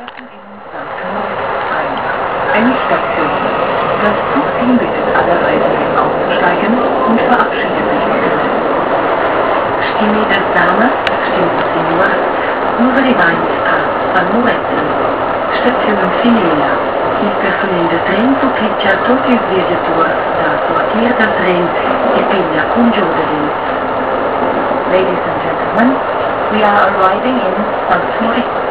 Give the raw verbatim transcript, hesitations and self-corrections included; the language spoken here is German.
Endstation. Das Zugteam bittet alle Reisenden auszusteigen und verabschiedet sich aus dem Netz. Stimadas damas, estimados senhores, nos arrivamos a Almoetem, estação Finella. Il personal de trem pupiccia tots els viaggiatori da sortir del tren e piglia congiunta. Ladies and gentlemen, we are arriving in Sankt Moritz.